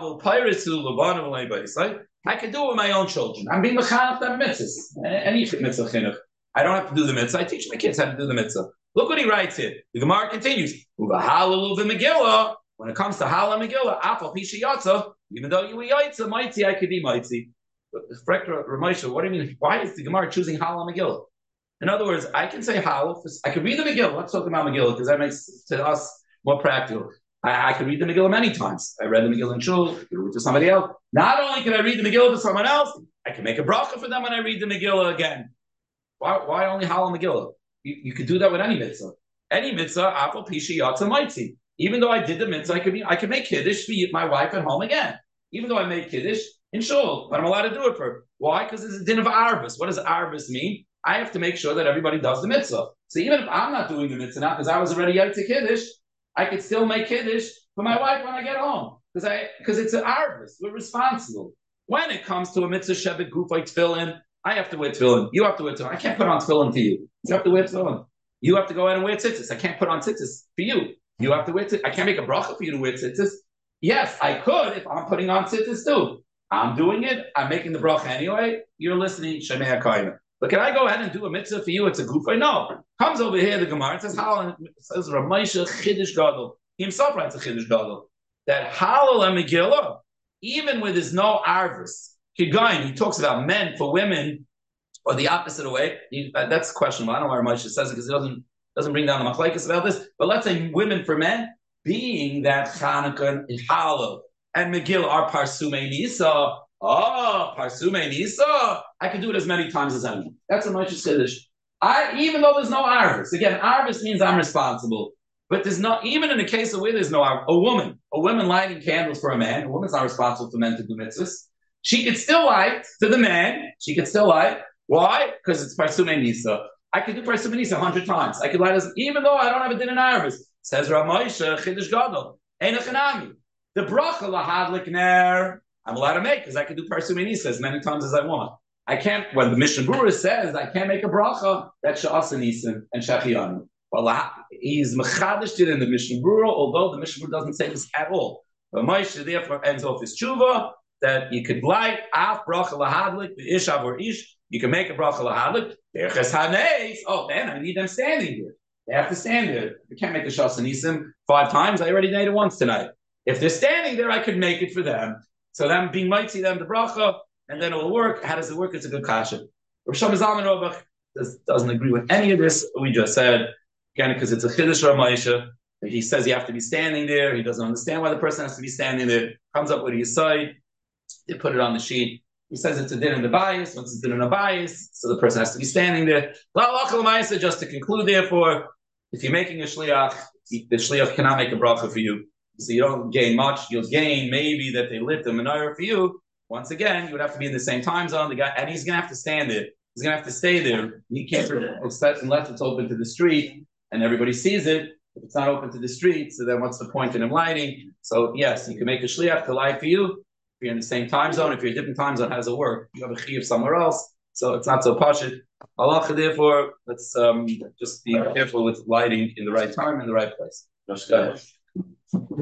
Speaker 1: can do it with my own children. I'm being mechanech them mitzvahs. Any mitzvah chinuch. I don't have to do the mitzvah. I teach my kids how to do the mitzvah. Look what he writes here. The Gemara continues. When it comes to Hala Megillah, even though you were Yaitza, Mighty, I could be Mighty. Ramosha, what do you mean? Why is the Gemara choosing Hal Megillah? In other words, I can say Hal. I could read the Megillah. Let's talk about Megillah because that makes to us more practical. I could read the Megillah many times. I read the Megillah in Shul. I could read it to somebody else. Not only can I read the Megillah to someone else, I can make a bracha for them when I read the Megillah again. Why only Hal Megillah? You could do that with any mitzvah. Any mitzvah, Apple Pishi Yatza Maitzi. Even though I did the mitzvah, I could make Kiddush for my wife at home again. Even though I made Kiddush in Shul, but I'm allowed to do it for her. Why? Because it's a din of Arvis. What does Arvis mean? I have to make sure that everybody does the mitzvah. So even if I'm not doing the mitzvah now, because I was already out to Kiddush, I could still make Kiddush for my wife when I get home. Because it's an Arvis. We're responsible. When it comes to a mitzvah Shevet Gufay Tefillin, I have to wear tefillin. You have to wear tefillin. I can't put on tefillin for you. You have to wear tefillin. You have to go out and wear tzitzis. I can't put on tzitzis for you. You have to wear tzitzis. I can't make a bracha for you to wear tzitzis. Yes, I could if I'm putting on tzitzis too. I'm doing it. I'm making the bracha anyway. You're listening. Shemei HaKayim. But can I go ahead and do a mitzvah for you? It's a gufay. No. Comes over here, the Gemara, it says Halal. It says Ramosha Chiddush Gadol. He himself writes a Chiddush Gadol. That Halal and Megillah, even where there's no arvis, Kigain, he talks about men for women, or the opposite way. That's questionable. I don't know why Ramosha says it because it doesn't bring down the machlekes about this. But let's say women for men, being that Chanukah and Halal and Megillah are Parsumei Nisa. Oh, Parsumei Nisa. I can do it as many times as I want. That's a Moshe's Chiddush. Even though there's no arvis. Again, arvis means I'm responsible. But there's not, even in a case of where there's no arvis, a woman lighting candles for a man, a woman's not responsible for men to do mitzvahs. She could still light to the man. She could still light. Why? Because it's Parsumei Nisa. I could do Parsumei Nisa 100 times. I could light as, even though I don't have a din in arvis. Says Ramosha Chiddush Gadol. Ein Echanami. The bracha lahadlik ner, I'm allowed to make because I can do Parsumei Nisa as many times as I want. I can't, when the Mishnah Berurah says I can't make a bracha, that's Sha'asa Nisim and Shachiyanim. Well, he's mechadish it in the Mishnah Berurah, although the Mishnah Berurah doesn't say this at all. But Moshe therefore ends off his tshuva that you could light af bracha lahadlik, the ishav or ish, you can make a bracha lahadlik. Oh, then I need them standing there. They have to stand there. You can't make the Sha'asa Nisim 5 times. I already made it once tonight. If they're standing there, I could make it for them. So them being mighty, them the bracha, and then it will work. How does it work? It's a good kasha. Rav Shlomo Zalman Auerbach doesn't agree with any of this we just said. Again, because it's a chiddush Ramosha. He says you have to be standing there. He doesn't understand why the person has to be standing there. Comes up with his side. They put it on the sheet. He says it's a din in the bias. Once it's din in the bias, so the person has to be standing there. Just to conclude, therefore, if you're making a shliach, the shliach cannot make a bracha for you. So you don't gain much. You'll gain maybe that they lit the menorah for you. Once again, you would have to be in the same time zone. The guy, and he's going to have to stand there. He's going to have to stay there. He can't accept unless it's open to the street and everybody sees it. If it's not open to the street, so then what's the point in him lighting? So yes, you can make a shliach to light for you. If you're in the same time zone, if you're in a different time zone, how does it work? You have a chiyuv somewhere else, so it's not so pashut. Allah, therefore, let's just be careful with lighting in the right time and the right place.